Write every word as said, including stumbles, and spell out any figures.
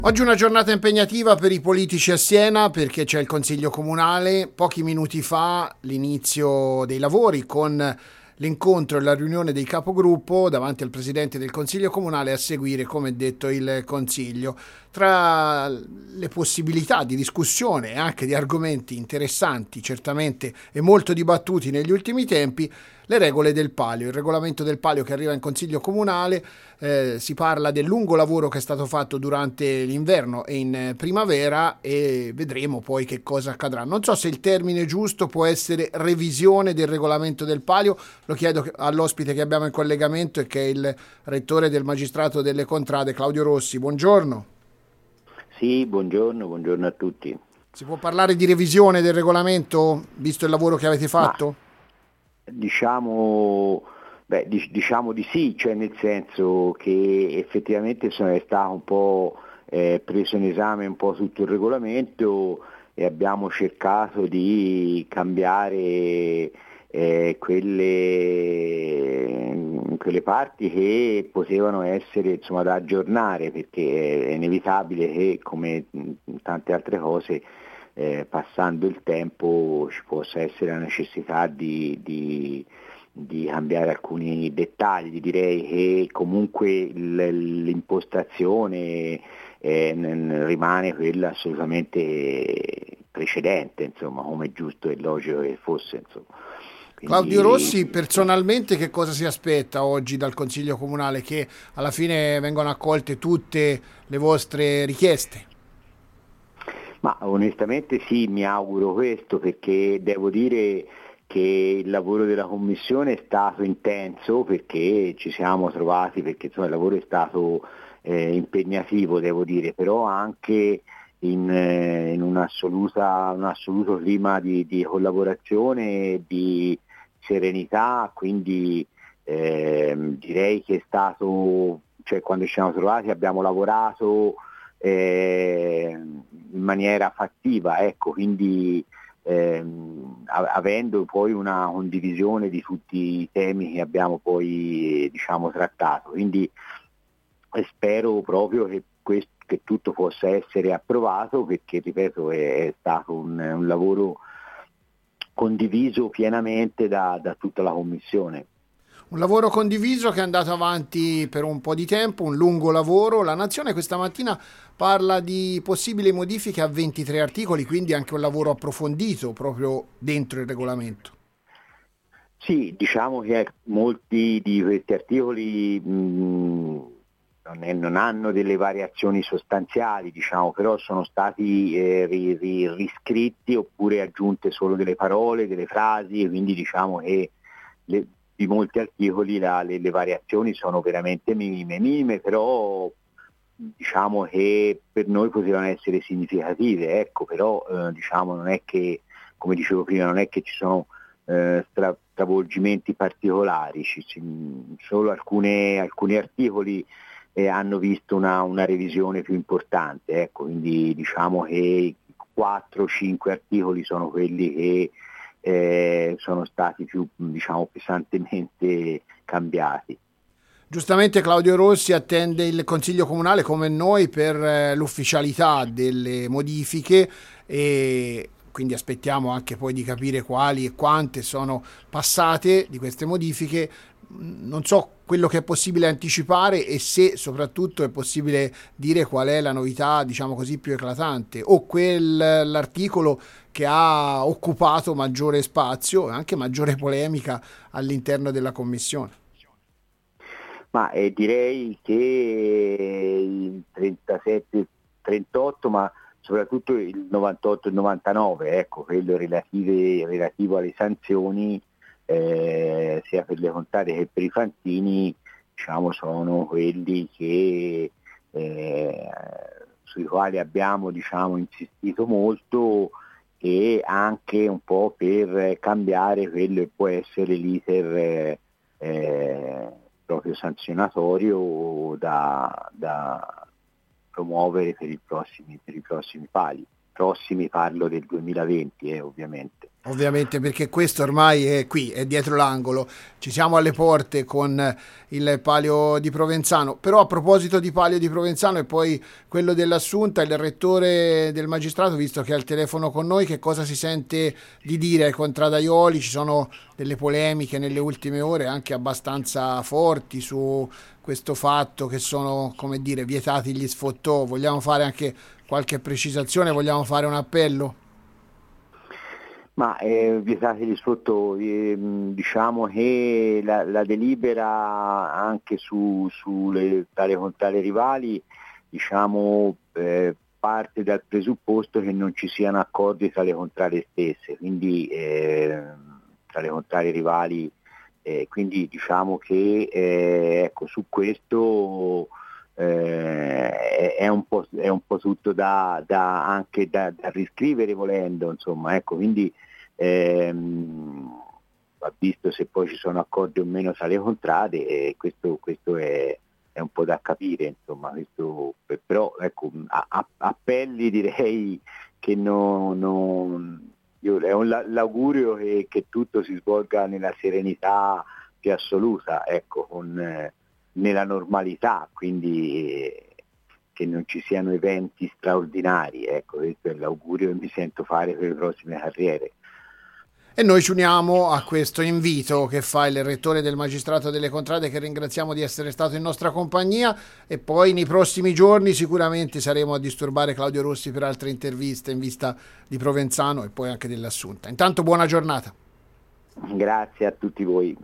Oggi una giornata impegnativa per i politici a Siena perché c'è il Consiglio Comunale. Pochi minuti fa l'inizio dei lavori con l'incontro e la riunione dei capogruppo davanti al Presidente del Consiglio Comunale a seguire, come detto, il Consiglio. Tra le possibilità di discussione e anche di argomenti interessanti, certamente, e molto dibattuti negli ultimi tempi, le regole del palio, il regolamento del palio che arriva in Consiglio Comunale. Eh, si parla del lungo lavoro che è stato fatto durante l'inverno e in primavera e vedremo poi che cosa accadrà. Non so se il termine giusto può essere revisione del regolamento del palio, lo chiedo all'ospite che abbiamo in collegamento e che è il rettore del Magistrato delle Contrade, Claudio Rossi. Buongiorno. Sì, buongiorno, buongiorno a tutti. Si può parlare di revisione del regolamento, visto il lavoro che avete Ma fatto? diciamo, beh, dic- diciamo di sì, cioè nel senso che effettivamente sono, è stato un po' eh, preso in esame un po' tutto il regolamento e abbiamo cercato di cambiare eh, quelle, quelle parti che potevano essere insomma da aggiornare, perché è inevitabile che come mh, tante altre cose eh, passando il tempo ci possa essere la necessità di, di, di cambiare alcuni dettagli. Direi che comunque il- l'impostazione eh, n- rimane quella assolutamente precedente, insomma, come è giusto e logico che fosse, insomma. Claudio Quindi Rossi, personalmente che cosa si aspetta oggi dal Consiglio Comunale? Che alla fine vengano accolte tutte le vostre richieste? Ma onestamente sì, mi auguro questo, perché devo dire che il lavoro della Commissione è stato intenso, perché ci siamo trovati, perché insomma, il lavoro è stato eh, impegnativo, devo dire, però anche in, eh, in un'assoluta, un assoluto clima di, di collaborazione e di serenità, quindi ehm, direi che è stato, cioè quando ci siamo trovati abbiamo lavorato eh, in maniera fattiva, ecco, quindi ehm, a- avendo poi una condivisione di tutti i temi che abbiamo poi diciamo trattato. Quindi eh, spero proprio che, questo, che tutto possa essere approvato, perché ripeto è, è stato un, un lavoro condiviso pienamente da, da tutta la Commissione. Un lavoro condiviso che è andato avanti per un po' di tempo, un lungo lavoro. La Nazione questa mattina parla di possibili modifiche a ventitré articoli, quindi anche un lavoro approfondito proprio dentro il regolamento. Sì, diciamo che molti di questi articoli mh, non, è- non hanno delle variazioni sostanziali, diciamo, però sono stati eh, ri- ri- riscritti oppure aggiunte solo delle parole, delle frasi, e quindi diciamo che le- di molti articoli la- le, le variazioni sono veramente minime, minime, però diciamo che per noi potevano essere significative, ecco, però eh, diciamo non è che, come dicevo prima, non è che ci sono eh, stra- stravolgimenti particolari, ci- ci- solo alcune- alcuni articoli eh, hanno visto una, una revisione più importante, ecco, quindi diciamo che quattro cinque articoli sono quelli che eh, sono stati più diciamo, pesantemente cambiati. Giustamente Claudio Rossi attende il Consiglio Comunale come noi per eh, l'ufficialità delle modifiche e quindi aspettiamo anche poi di capire quali e quante sono passate di queste modifiche. Non so quello che è possibile anticipare e se soprattutto è possibile dire qual è la novità, diciamo così, più eclatante o quell'articolo che ha occupato maggiore spazio e anche maggiore polemica all'interno della Commissione. Ma eh, direi che il trentasette trentotto, ma soprattutto il novantotto e il novantanove, ecco, quello relative- relativo alle sanzioni, eh, sia per le contrarie che per i fantini, diciamo, sono quelli che, eh, sui quali abbiamo diciamo, insistito molto, e anche un po' per cambiare quello che può essere l'iter eh, eh, proprio sanzionatorio da, da promuovere per i prossimi, per i prossimi pali. Prossimi parlo del duemilaventi, eh, ovviamente. Ovviamente, perché questo ormai è qui, è dietro l'angolo, ci siamo alle porte con il Palio di Provenzano. Però a proposito di Palio di Provenzano e poi quello dell'Assunta, il rettore del magistrato, visto che è al telefono con noi, che cosa si sente di dire ai contradaioli? Ci sono delle polemiche nelle ultime ore anche abbastanza forti su questo fatto che sono, come dire, vietati gli sfottò. Vogliamo fare anche qualche precisazione? Vogliamo fare un appello? Ma eh, vietati gli sfruttori, eh, diciamo che la, la delibera anche su, sulle tale contrarie rivali, diciamo, eh, parte dal presupposto che non ci siano accordi tra le contrarie stesse, quindi eh, tra le contrarie rivali, eh, quindi diciamo che eh, ecco, su questo eh, è, un po', è un po' tutto da, da anche da, da riscrivere volendo, insomma, ecco, quindi ehm, va visto se poi ci sono accordi o meno tra le contrade, e questo, questo è, è un po' da capire, insomma, questo, però ecco, a, a, appelli direi che non, non io, è un, l'augurio che, che tutto si svolga nella serenità più assoluta, ecco, con, eh, nella normalità, quindi eh, che non ci siano eventi straordinari, ecco, questo è l'augurio che mi sento fare per le prossime carriere. E noi ci uniamo a questo invito che fa il rettore del Magistrato delle Contrade, che ringraziamo di essere stato in nostra compagnia, e poi nei prossimi giorni sicuramente saremo a disturbare Claudio Rossi per altre interviste in vista di Provenzano e poi anche dell'Assunta. Intanto buona giornata. Grazie a tutti voi.